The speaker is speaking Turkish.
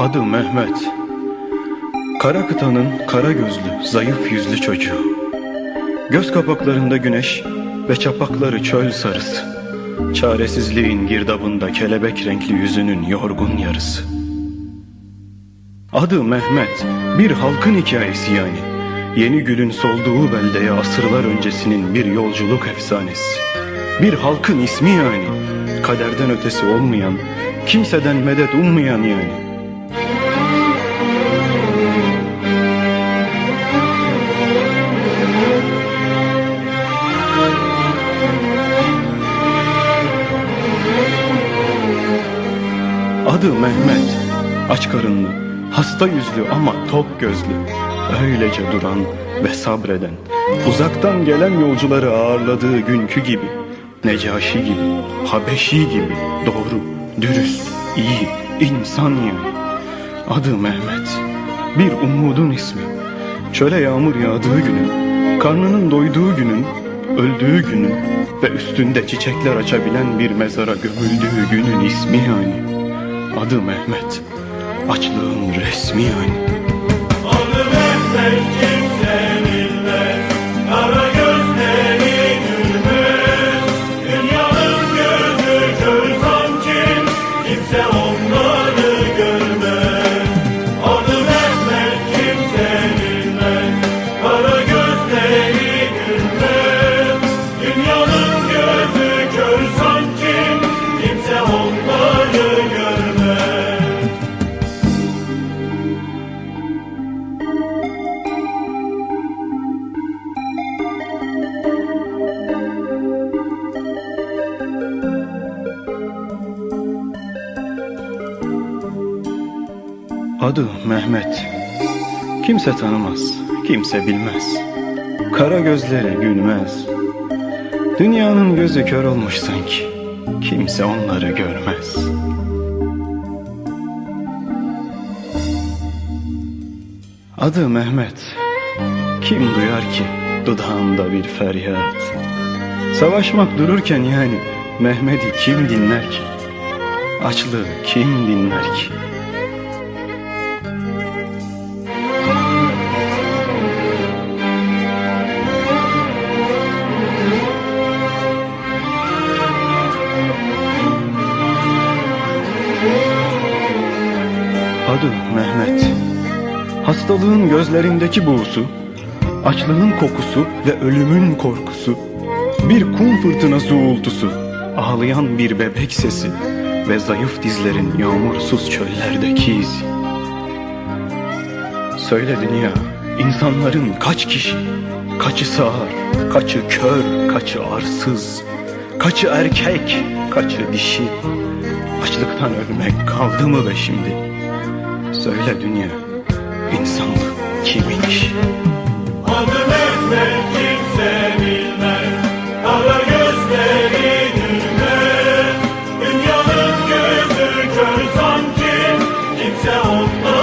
Adı Mehmet. Kara kıtanın kara gözlü, zayıf yüzlü çocuğu. Göz kapaklarında güneş ve çapakları çöl sarısı. Çaresizliğin girdabında kelebek renkli yüzünün yorgun yarısı. Adı Mehmet, bir halkın hikayesi yani. Yeni gülün solduğu beldeye asırlar öncesinin bir yolculuk efsanesi. Bir halkın ismi yani. Kaderden ötesi olmayan, kimseden medet ummayan yani. Adı Mehmet, aç karınlı, hasta yüzlü ama tok gözlü. Öylece duran ve sabreden, uzaktan gelen yolcuları ağırladığı günkü gibi. Necaşi gibi, Habeşi gibi, doğru, dürüst, iyi, insan yani. Adı Mehmet, bir umudun ismi. Çöle yağmur yağdığı günün, karnının doyduğu günün, öldüğü günün ve üstünde çiçekler açabilen bir mezara gömüldüğü günün ismi yani. Adı Mehmet, açlığın resmi yani. Adı Mehmet kimse bilmez, kara gözleri gülmez. Dünyanın gözü kör sanki, kimse onları görmez. Adı Mehmet kimse bilmez, kara gözleri gülmez. Dünyanın gözü kör sanki, kimse onları görmez. Adı Mehmet, kimse tanımaz, kimse bilmez. Kara gözleri gülmez. Dünyanın gözü kör olmuş sanki, kimse onları görmez. Adı Mehmet, kim duyar ki dudağında bir feryat? Savaşmak dururken yani Mehmet'i kim dinler ki? Açlığı kim dinler ki? Adı Mehmet. Hastalığın gözlerindeki buğusu, açlığın kokusu ve ölümün korkusu, bir kum fırtınası uğultusu, ağlayan bir bebek sesi ve zayıf dizlerin yağmursuz çöllerdeki izi. Söyle dünya, insanların kaç kişi, kaçı sağır, kaçı kör, kaçı arsız, kaçı erkek, kaçı dişi. Açlıktan ölmek kaldı mı be şimdi? Söyle dünya, insanlık kimin işi? Adı Mehmet kimse bilmez, kara gözleri gülmez. Dünyanın gözü kör sanki, kimse onları